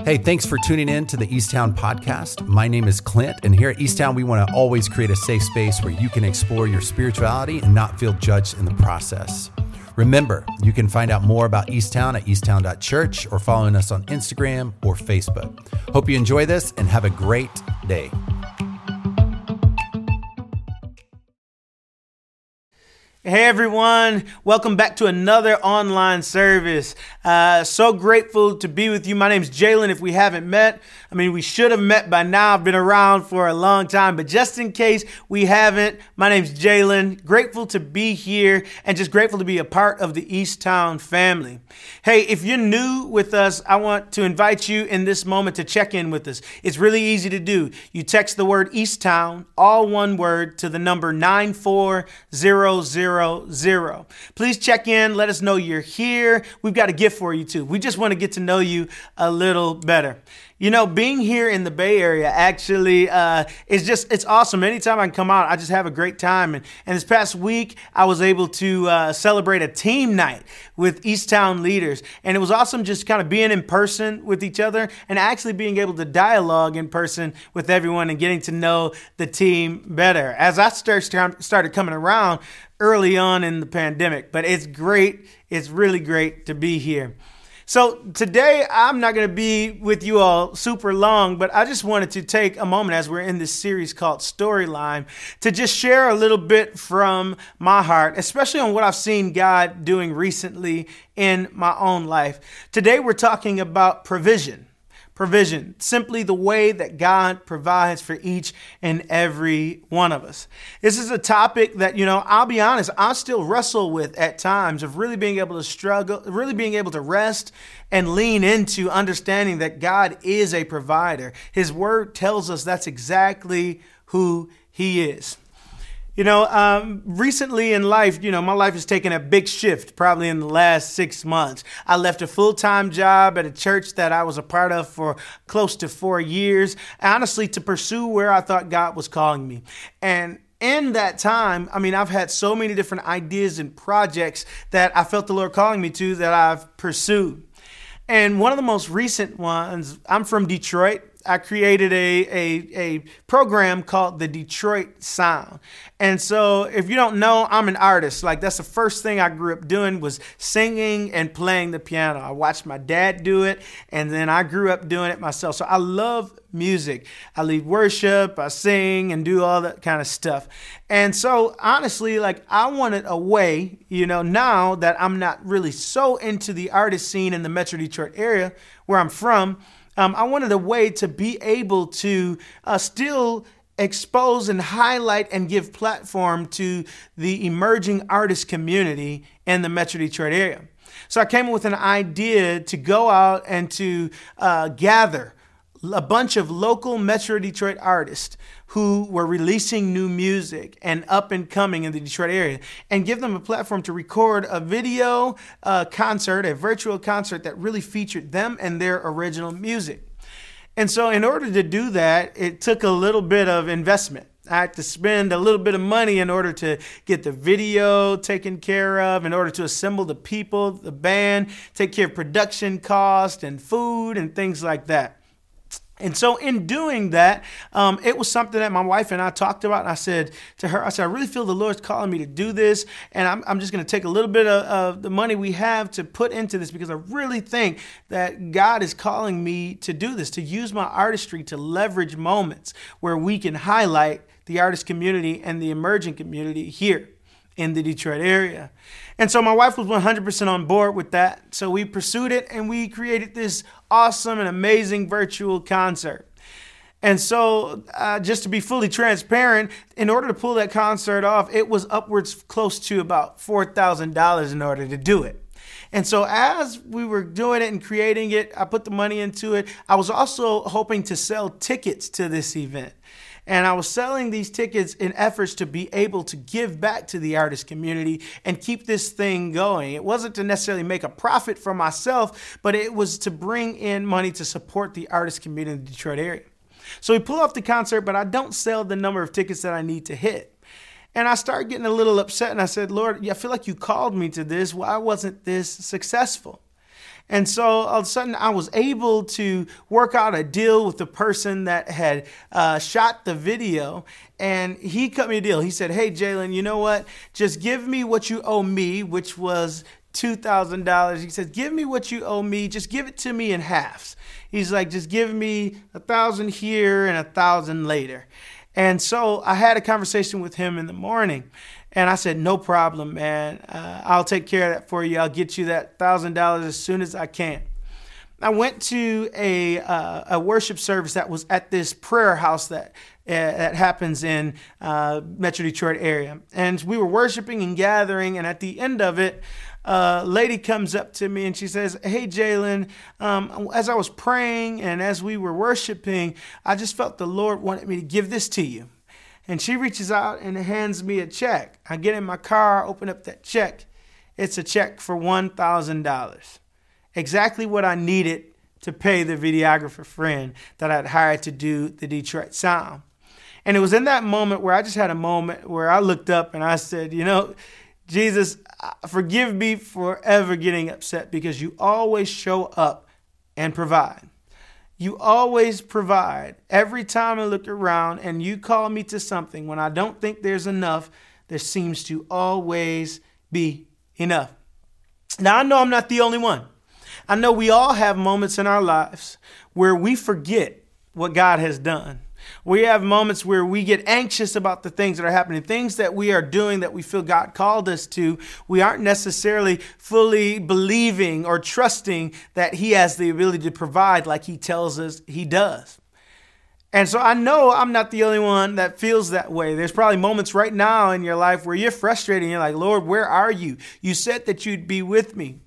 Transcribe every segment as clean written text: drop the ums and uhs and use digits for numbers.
Hey, thanks for tuning in to the Easttown podcast. My name is Clint, and here at Easttown, we want to always create a safe space where you can explore your spirituality and not feel judged in the process. Remember, you can find out more about Easttown at easttown.church or following us on Instagram or Facebook. Hope you enjoy this and have a great day. Hey everyone, welcome back to another online service. So grateful to be with you. My name's Jalen. If we haven't met, we should have met by now. I've been around for a long time, but just in case we haven't, my name's Jalen. Grateful to be here and just grateful to be a part of the Easttown family. Hey, if you're new with us, I want to invite you in this moment to check in with us. It's really easy to do. You text the word Easttown, all one word, to the number 94000. Please check in. Let us know you're here. We've got a gift for you too. We just want to get to know you a little better. You know, being here in the Bay Area actually it's awesome. Anytime I can come out, I just have a great time. And this past week, I was able to celebrate a team night with Easttown leaders. And it was awesome just kind of being in person with each other and actually being able to dialogue in person with everyone and getting to know the team better. As I started coming around early on in the pandemic, but it's great. It's really great to be here. So today, I'm not going to be with you all super long, but I just wanted to take a moment as we're in this series called Storyline to just share a little bit from my heart, especially on what I've seen God doing recently in my own life. Today, we're talking about provision. Provision, simply the way that God provides for each and every one of us. This is a topic that, I'll be honest, I still wrestle with at times of really being able to struggle, really being able to rest and lean into understanding that God is a provider. His word tells us that's exactly who He is. Recently in life, my life has taken a big shift probably in the last 6 months. I left a full-time job at a church that I was a part of for close to 4 years, honestly, to pursue where I thought God was calling me. And in that time, I've had so many different ideas and projects that I felt the Lord calling me to that I've pursued. And one of the most recent ones, I'm from Detroit. I created a program called the Detroit Sound. And so if you don't know, I'm an artist. That's the first thing I grew up doing was singing and playing the piano. I watched my dad do it, and then I grew up doing it myself. So I love music. I lead worship, I sing and do all that kind of stuff. And so honestly, I wanted a way, now that I'm not really so into the artist scene in the Metro Detroit area where I'm from, I wanted a way to be able to still expose and highlight and give platform to the emerging artist community in the Metro Detroit area. So I came up with an idea to go out and to gather a bunch of local Metro Detroit artists who were releasing new music and up and coming in the Detroit area and give them a platform to record a video concert, a virtual concert that really featured them and their original music. And so in order to do that, it took a little bit of investment. I had to spend a little bit of money in order to get the video taken care of, in order to assemble the people, the band, take care of production costs and food and things like that. And so in doing that, it was something that my wife and I talked about. And I said to her, I really feel the Lord's calling me to do this. And I'm just going to take a little bit of the money we have to put into this because I really think that God is calling me to do this, to use my artistry to leverage moments where we can highlight the artist community and the emerging community here in the Detroit area. And so my wife was 100% on board with that. So we pursued it and we created this awesome and amazing virtual concert. And so just to be fully transparent, in order to pull that concert off, it was upwards close to about $4,000 in order to do it. And so as we were doing it and creating it, I put the money into it. I was also hoping to sell tickets to this event. And I was selling these tickets in efforts to be able to give back to the artist community and keep this thing going. It wasn't to necessarily make a profit for myself, but it was to bring in money to support the artist community in the Detroit area. So we pull off the concert, but I don't sell the number of tickets that I need to hit. And I started getting a little upset and I said, Lord, I feel like you called me to this. Why wasn't this successful? And so all of a sudden I was able to work out a deal with the person that had shot the video. And he cut me a deal. He said, hey, Jalen, you know what? Just give me what you owe me, which was $2,000. He said, give me what you owe me. Just give it to me in halves. He's like, just give me 1,000 here and 1,000 later. And so I had a conversation with him in the morning. And I said, no problem, man. I'll take care of that for you. I'll get you that $1,000 as soon as I can. I went to a worship service that was at this prayer house that happens in Metro Detroit area. And we were worshiping and gathering. And at the end of it, a lady comes up to me and she says, hey, Jalen, as I was praying and as we were worshiping, I just felt the Lord wanted me to give this to you. And she reaches out and hands me a check. I get in my car, open up that check. It's a check for $1,000. Exactly what I needed to pay the videographer friend that I'd hired to do the Detroit sound. And it was in that moment where I just had a moment where I looked up and I said, you know, Jesus, forgive me for ever getting upset because you always show up and provide. You always provide. Every time I look around and you call me to something when I don't think there's enough, there seems to always be enough. Now, I know I'm not the only one. I know we all have moments in our lives where we forget what God has done. We have moments where we get anxious about the things that are happening, things that we are doing that we feel God called us to. We aren't necessarily fully believing or trusting that he has the ability to provide like he tells us he does. And so I know I'm not the only one that feels that way. There's probably moments right now in your life where you're frustrated and you're like, Lord, where are you? You said that you'd be with me.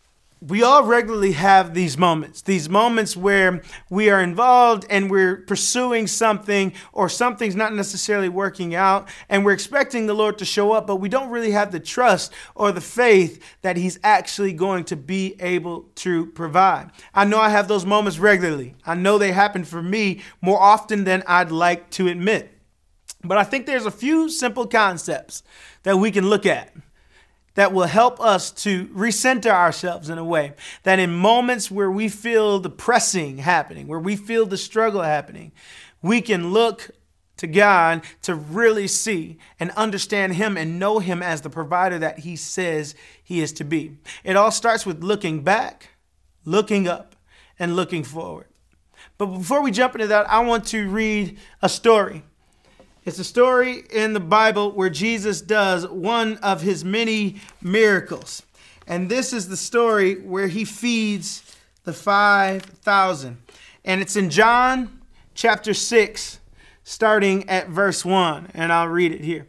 We all regularly have these moments where we are involved and we're pursuing something or something's not necessarily working out and we're expecting the Lord to show up, but we don't really have the trust or the faith that he's actually going to be able to provide. I know I have those moments regularly. I know they happen for me more often than I'd like to admit. But I think there's a few simple concepts that we can look at that will help us to recenter ourselves in a way that in moments where we feel the pressing happening, where we feel the struggle happening, we can look to God to really see and understand him and know him as the provider that he says he is to be. It all starts with looking back, looking up, and looking forward. But before we jump into that, I want to read a story. It's a story in the Bible where Jesus does one of his many miracles. And this is the story where he feeds the 5,000. And it's in John chapter 6, starting at verse 1. And I'll read it here.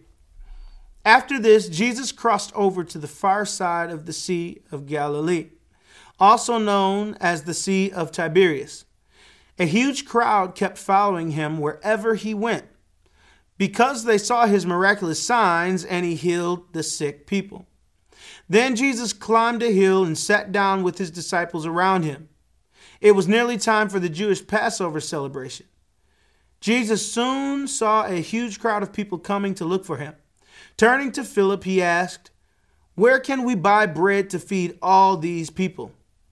After this, Jesus crossed over to the far side of the Sea of Galilee, also known as the Sea of Tiberias. A huge crowd kept following him wherever he went, because they saw his miraculous signs and he healed the sick people. Then Jesus climbed a hill and sat down with his disciples around him. It was nearly time for the Jewish Passover celebration. Jesus soon saw a huge crowd of people coming to look for him. Turning to Philip, he asked, "Where can we buy bread to feed all these people?"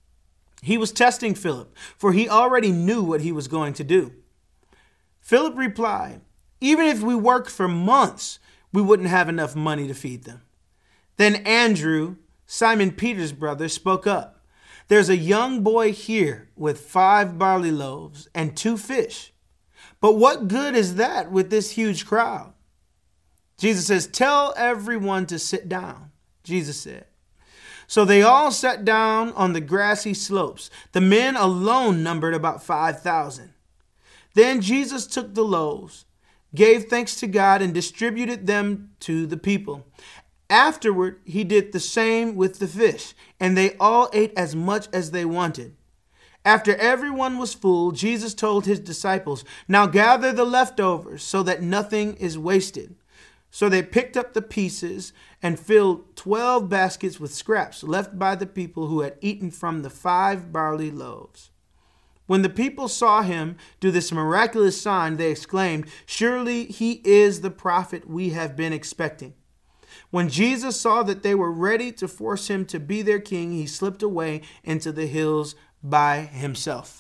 He was testing Philip, for he already knew what he was going to do. Philip replied, "Even if we worked for months, we wouldn't have enough money to feed them." Then Andrew, Simon Peter's brother, spoke up. "There's a young boy here with 5 barley loaves and 2 fish. But what good is that with this huge crowd?" Jesus says, "Tell everyone to sit down," Jesus said. So they all sat down on the grassy slopes. The men alone numbered about 5,000. Then Jesus took the loaves, gave thanks to God, and distributed them to the people. Afterward, he did the same with the fish, and they all ate as much as they wanted. After everyone was full, Jesus told his disciples, "Now gather the leftovers so that nothing is wasted." So they picked up the pieces and filled 12 baskets with scraps left by the people who had eaten from the 5 barley loaves. When the people saw him do this miraculous sign, they exclaimed, "Surely he is the prophet we have been expecting." When Jesus saw that they were ready to force him to be their king, he slipped away into the hills by himself.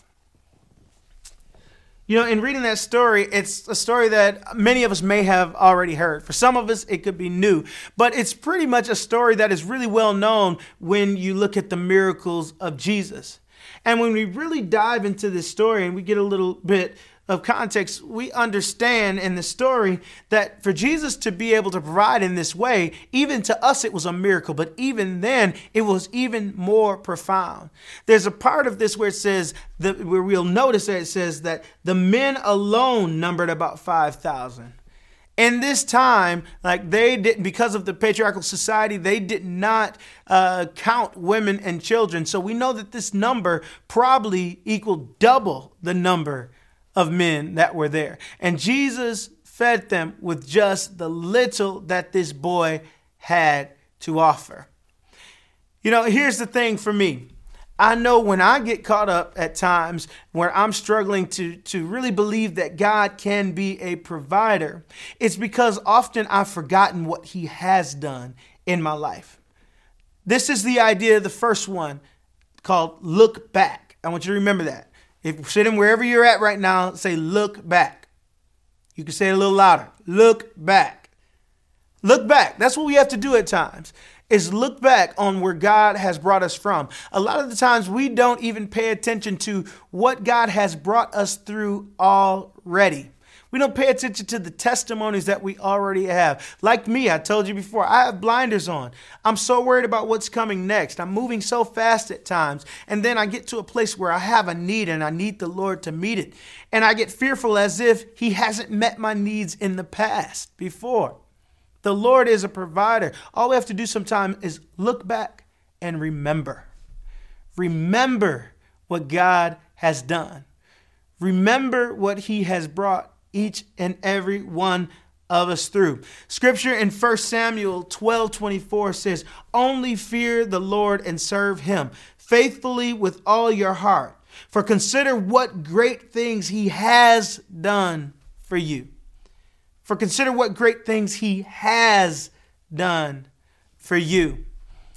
You know, in reading that story, it's a story that many of us may have already heard. For some of us, it could be new, but it's pretty much a story that is really well known when you look at the miracles of Jesus. And when we really dive into this story and we get a little bit of context, we understand in the story that for Jesus to be able to provide in this way, even to us, it was a miracle. But even then, it was even more profound. There's a part of this where it says that, where we'll notice that it says that the men alone numbered about 5,000. In this time, like they didn't, because of the patriarchal society, they did not count women and children. So we know that this number probably equaled double the number of men that were there. And Jesus fed them with just the little that this boy had to offer. You know, here's the thing for me. I know when I get caught up at times where I'm struggling to really believe that God can be a provider, it's because often I've forgotten what he has done in my life. This is the idea, the first one, called look back. I want you to remember that. If you're sitting wherever you're at right now, say, look back. You can say it a little louder. Look back. Look back. That's what we have to do at times, is look back on where God has brought us from. A lot of the times we don't even pay attention to what God has brought us through already. We don't pay attention to the testimonies that we already have. Like me, I told you before, I have blinders on. I'm so worried about what's coming next. I'm moving so fast at times. And then I get to a place where I have a need and I need the Lord to meet it. And I get fearful as if he hasn't met my needs in the past before. The Lord is a provider. All we have to do sometimes is look back and remember. Remember what God has done. Remember what he has brought each and every one of us through. Scripture in 1 Samuel 12:24 says, only fear the Lord and serve him faithfully with all your heart. For consider what great things he has done for you. For consider what great things he has done for you.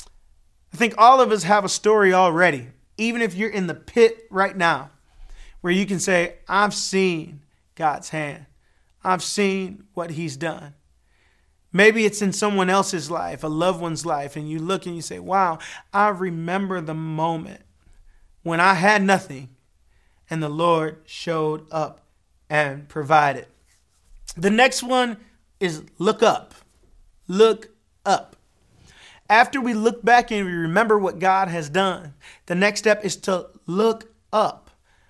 I think all of us have a story already, even if you're in the pit right now, where you can say, I've seen God's hand. I've seen what he's done. Maybe it's in someone else's life, a loved one's life, and you look and you say, wow, I remember the moment when I had nothing and the Lord showed up and provided. The next one is look up. Look up. After we look back and we remember what God has done, the next step is to look up.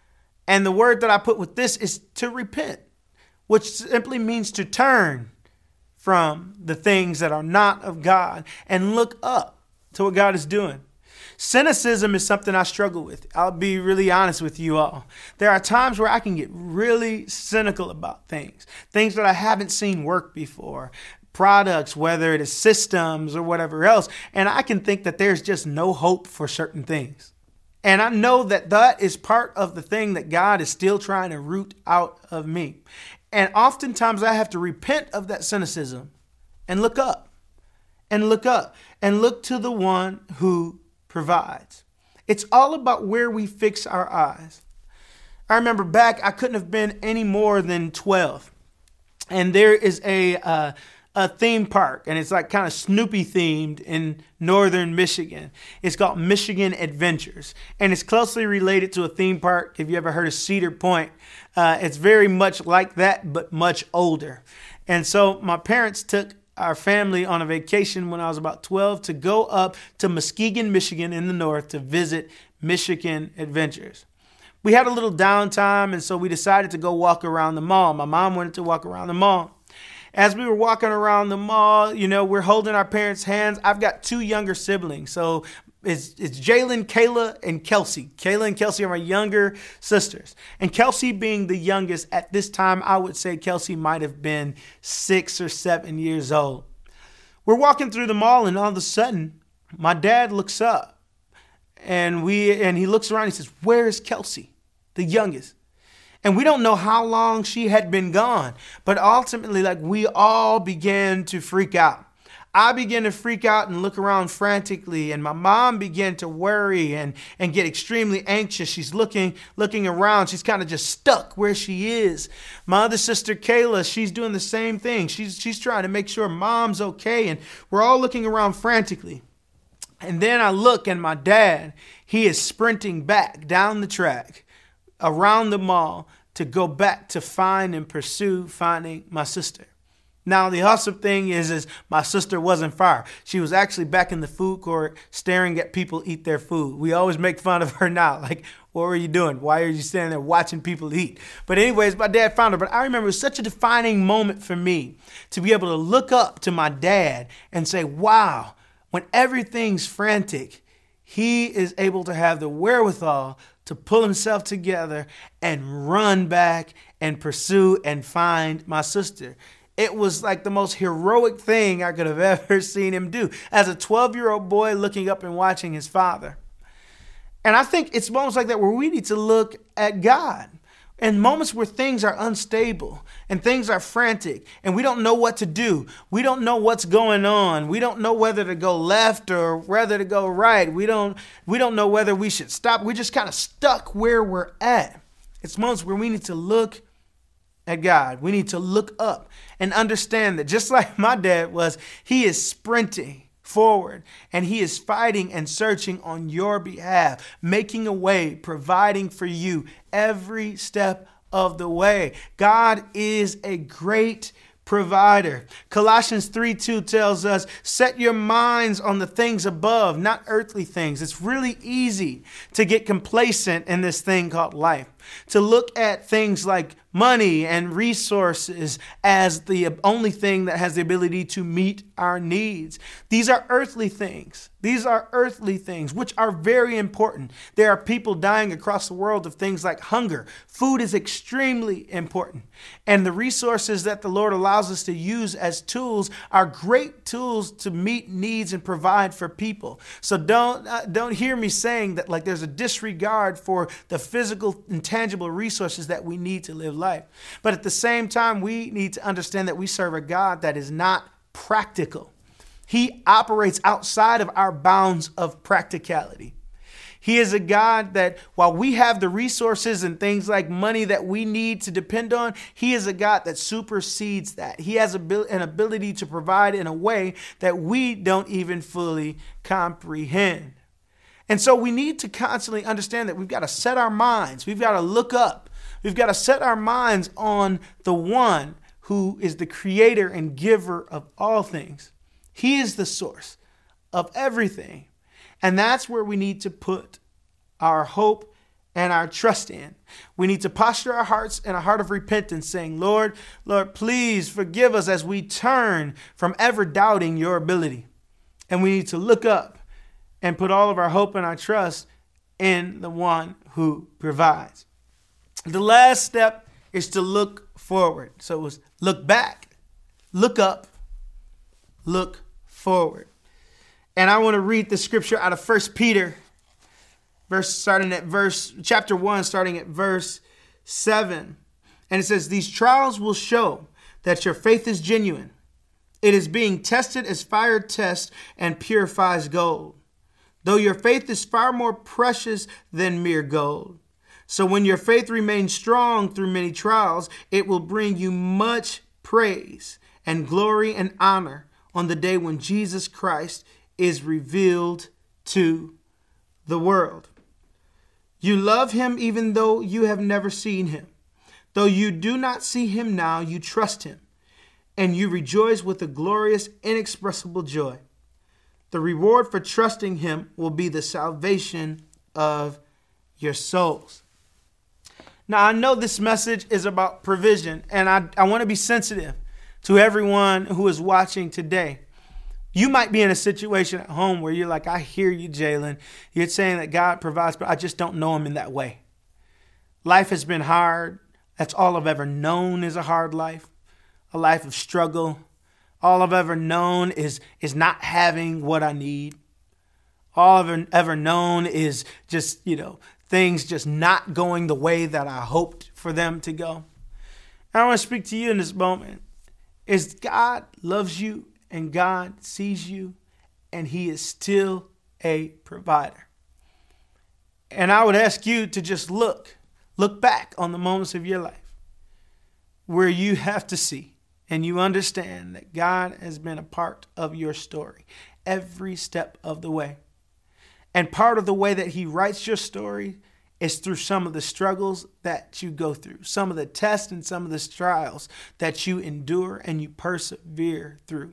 And the word that I put with this is to repent, which simply means to turn from the things that are not of God and look up to what God is doing. Cynicism is something I struggle with. I'll be really honest with you all. There are times where I can get really cynical about things that I haven't seen work before, products, whether it is systems or whatever else. And I can think that there's just no hope for certain things. And I know that that is part of the thing that God is still trying to root out of me. And oftentimes I have to repent of that cynicism and look up and look up and look to the one who provides. It's all about where we fix our eyes. I remember back, I couldn't have been any more than 12. And there is a theme park, and it's like kind of Snoopy themed in northern Michigan. It's called Michigan Adventures, and it's closely related to a theme park. If you ever heard of Cedar Point, it's very much like that, but much older. And so my parents took our family on a vacation when I was about 12 to go up to Muskegon, Michigan in the north to visit Michigan Adventures. We had a little downtime, and so we decided to go walk around the mall. My mom wanted to walk around the mall. As we were walking around the mall, you know, we're holding our parents' hands. I've got two younger siblings. So it's Jalen, Kayla, and Kelsey. Kayla and Kelsey are my younger sisters. And Kelsey being the youngest, at this time, I would say Kelsey might have been 6 or 7 years old. We're walking through the mall, and all of a sudden, my dad looks up. And he looks around and he says, where is Kelsey, the youngest? And we don't know how long she had been gone, but ultimately, like, we all began to freak out. I began to freak out and look around frantically, and my mom began to worry and get extremely anxious. She's looking around. She's kind of just stuck where she is. My other sister, Kayla, she's doing the same thing. She's trying to make sure mom's okay, and we're all looking around frantically. And then I look, and my dad, he is sprinting back down the track around the mall to go back to find and pursue finding my sister. Now, the awesome thing is my sister wasn't far. She was actually back in the food court staring at people eat their food. We always make fun of her now. Like, what were you doing? Why are you standing there watching people eat? But anyways, my dad found her. But I remember it was such a defining moment for me to be able to look up to my dad and say, wow, when everything's frantic, he is able to have the wherewithal to pull himself together and run back and pursue and find my sister. It was like the most heroic thing I could have ever seen him do as a 12-year-old boy looking up and watching his father. And I think it's moments like that where we need to look at God. In moments where things are unstable and things are frantic and we don't know what to do. We don't know what's going on. We don't know whether to go left or whether to go right. We don't know whether we should stop. We're just kind of stuck where we're at. It's moments where we need to look at God. We need to look up and understand that just like my dad was, he is sprinting forward and he is fighting and searching on your behalf, making a way, providing for you every step of the way. God is a great provider. Colossians 3:2 tells us, set your minds on the things above, not earthly things. It's really easy to get complacent in this thing called life, to look at things like money and resources as the only thing that has the ability to meet our needs. These are earthly things. These are earthly things, which are very important. There are people dying across the world of things like hunger. Food is extremely important. And the resources that the Lord allows us to use as tools are great tools to meet needs and provide for people. So don't hear me saying that like there's a disregard for the physical and tangible resources that we need to live life. But at the same time, we need to understand that we serve a God that is not practical. He operates outside of our bounds of practicality. He is a God that while we have the resources and things like money that we need to depend on, he is a God that supersedes that. He has an ability to provide in a way that we don't even fully comprehend. And so we need to constantly understand that we've got to set our minds. We've got to look up. We've got to set our minds on the one who is the creator and giver of all things. He is the source of everything. And that's where we need to put our hope and our trust in. We need to posture our hearts in a heart of repentance, saying, Lord, please forgive us as we turn from ever doubting your ability. And we need to look up and put all of our hope and our trust in the one who provides. The last step is to look forward. So it was look back, look up, look forward. And I want to read the scripture out of 1 Peter, chapter 1, starting at verse 7. And it says, these trials will show that your faith is genuine. It is being tested as fire tests and purifies gold, though your faith is far more precious than mere gold. So when your faith remains strong through many trials, it will bring you much praise and glory and honor on the day when Jesus Christ is revealed to the world. You love him even though you have never seen him. Though you do not see him now, you trust him, and you rejoice with a glorious, inexpressible joy. The reward for trusting him will be the salvation of your souls. Now, I know this message is about provision, and I want to be sensitive to everyone who is watching today. You might be in a situation at home where you're like, I hear you, Jalen. You're saying that God provides, but I just don't know him in that way. Life has been hard. That's all I've ever known is a hard life, a life of struggle. All I've ever known is not having what I need. All I've ever known is just, things just not going the way that I hoped for them to go. And I want to speak to you in this moment. Is God loves you and God sees you, and he is still a provider. And I would ask you to just look back on the moments of your life where you have to see and you understand that God has been a part of your story every step of the way. And part of the way that he writes your story is through some of the struggles that you go through, some of the tests and some of the trials that you endure and you persevere through.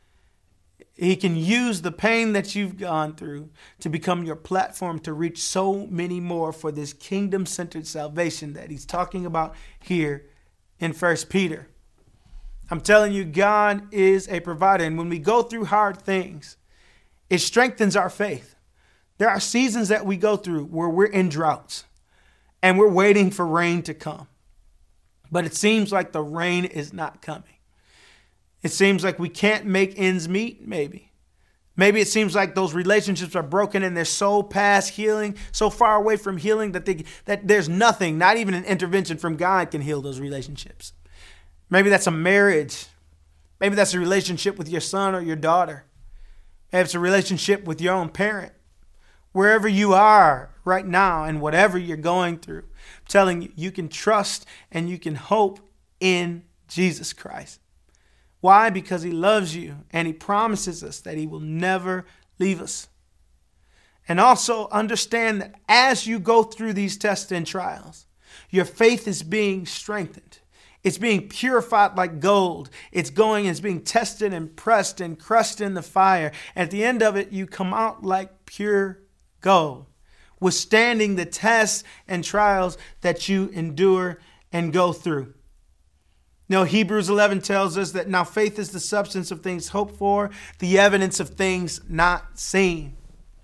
He can use the pain that you've gone through to become your platform to reach so many more for this kingdom-centered salvation that he's talking about here in 1 Peter. I'm telling you, God is a provider. And when we go through hard things, it strengthens our faith. There are seasons that we go through where we're in droughts and we're waiting for rain to come. But it seems like the rain is not coming. It seems like we can't make ends meet, maybe. Maybe it seems like those relationships are broken and they're so past healing, so far away from healing that there's nothing, not even an intervention from God can heal those relationships. Maybe that's a marriage. Maybe that's a relationship with your son or your daughter. Maybe it's a relationship with your own parent. Wherever you are right now and whatever you're going through, I'm telling you, you can trust and you can hope in Jesus Christ. Why? Because he loves you and he promises us that he will never leave us. And also understand that as you go through these tests and trials, your faith is being strengthened. It's being purified like gold. It's being tested and pressed and crushed in the fire. At the end of it, you come out like pure gold, withstanding the tests and trials that you endure and go through. No, Hebrews 11 tells us that now faith is the substance of things hoped for, the evidence of things not seen.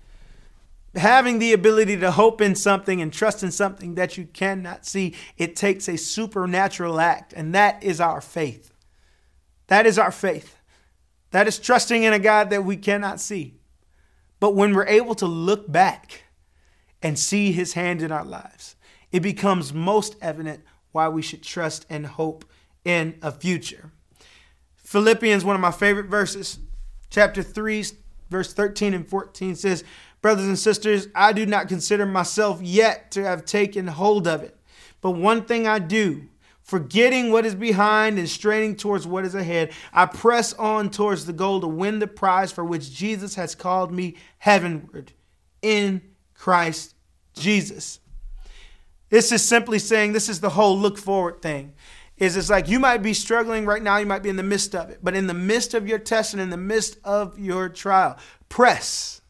Having the ability to hope in something and trust in something that you cannot see, it takes a supernatural act, and that is our faith. That is our faith. That is trusting in a God that we cannot see. But when we're able to look back and see his hand in our lives, it becomes most evident why we should trust and hope in a future. Philippians, one of my favorite verses, chapter 3, verse 13 and 14 says, "Brothers and sisters, I do not consider myself yet to have taken hold of it. But one thing I do, forgetting what is behind and straining towards what is ahead, I press on towards the goal to win the prize for which Jesus has called me heavenward in Christ Jesus." This is simply saying, this is the whole look forward thing. It's like you might be struggling right now. You might be in the midst of it. But in the midst of your test and in the midst of your trial, press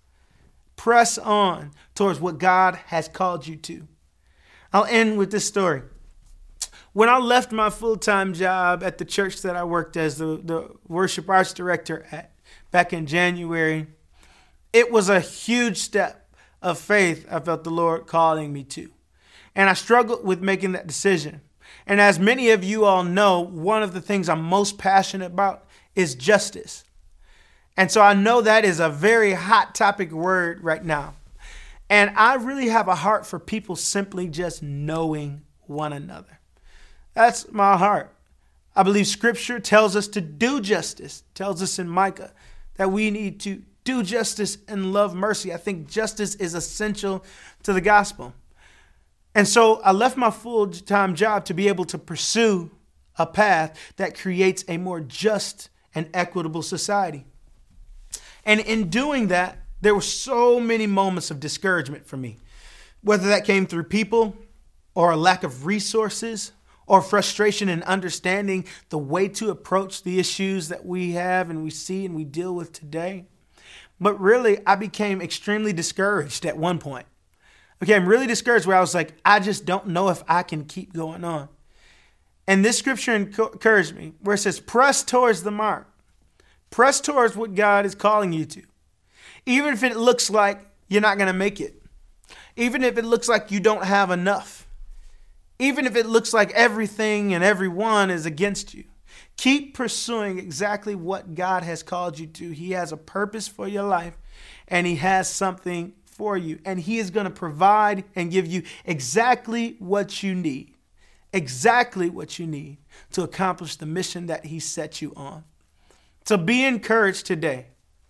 on towards what God has called you to. I'll end with this story. When I left my full-time job at the church that I worked as the worship arts director at back in January, it was a huge step of faith I felt the Lord calling me to. And I struggled with making that decision. And as many of you all know, one of the things I'm most passionate about is justice. And so I know that is a very hot topic word right now. And I really have a heart for people simply just knowing one another. That's my heart. I believe Scripture tells us to do justice, tells us in Micah that we need to do justice and love mercy. I think justice is essential to the gospel. And so I left my full-time job to be able to pursue a path that creates a more just and equitable society. And in doing that, there were so many moments of discouragement for me, whether that came through people or a lack of resources or frustration in understanding the way to approach the issues that we have and we see and we deal with today. But really, I became extremely discouraged at one point. Okay, I'm really discouraged where I was like, I just don't know if I can keep going on. And this scripture encouraged me where it says, press towards the mark. Press towards what God is calling you to. Even if it looks like you're not going to make it. Even if it looks like you don't have enough. Even if it looks like everything and everyone is against you. Keep pursuing exactly what God has called you to. He has a purpose for your life and he has something for you. And he is going to provide and give you exactly what you need. Exactly what you need to accomplish the mission that he set you on. So be encouraged today.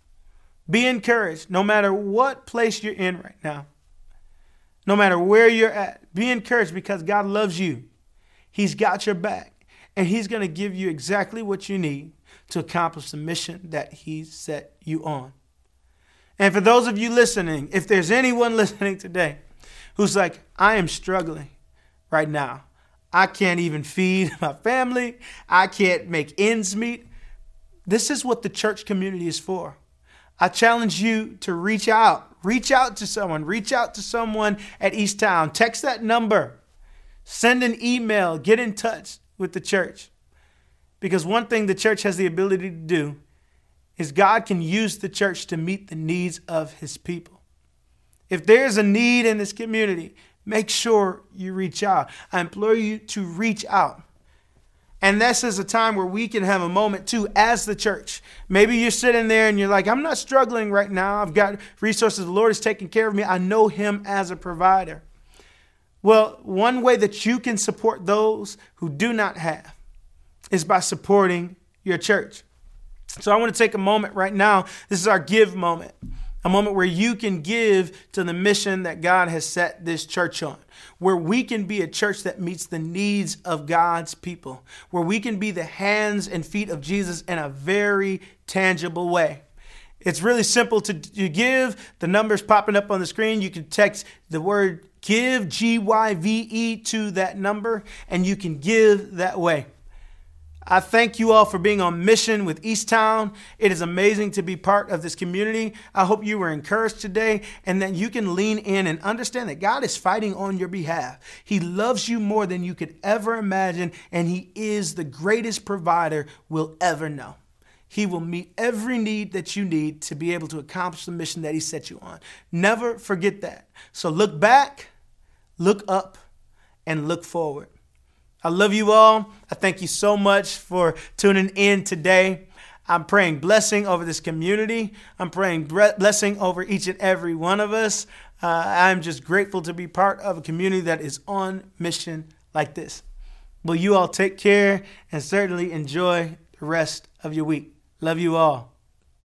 Be encouraged no matter what place you're in right now. No matter where you're at, be encouraged because God loves you. He's got your back, and he's going to give you exactly what you need to accomplish the mission that he set you on. And for those of you listening, if there's anyone listening today who's like, I am struggling right now. I can't even feed my family. I can't make ends meet. This is what the church community is for. I challenge you to reach out. Reach out to someone. Reach out to someone at Easttown. Text that number. Send an email. Get in touch with the church. Because one thing the church has the ability to do is God can use the church to meet the needs of his people. If there's a need in this community, make sure you reach out. I implore you to reach out. And this is a time where we can have a moment too as the church. Maybe you're sitting there and you're like, I'm not struggling right now. I've got resources. The Lord is taking care of me. I know him as a provider. Well, one way that you can support those who do not have is by supporting your church. So I want to take a moment right now. This is our give moment. A moment where you can give to the mission that God has set this church on, where we can be a church that meets the needs of God's people, where we can be the hands and feet of Jesus in a very tangible way. It's really simple to give. The number's popping up on the screen. You can text the word give, GYVE, to that number, and you can give that way. I thank you all for being on mission with Easttown. It is amazing to be part of this community. I hope you were encouraged today and that you can lean in and understand that God is fighting on your behalf. He loves you more than you could ever imagine, and he is the greatest provider we'll ever know. He will meet every need that you need to be able to accomplish the mission that he set you on. Never forget that. So look back, look up, and look forward. I love you all. I thank you so much for tuning in today. I'm praying blessing over this community. I'm praying blessing over each and every one of us. I'm just grateful to be part of a community that is on mission like this. Will you all take care and certainly enjoy the rest of your week. Love you all.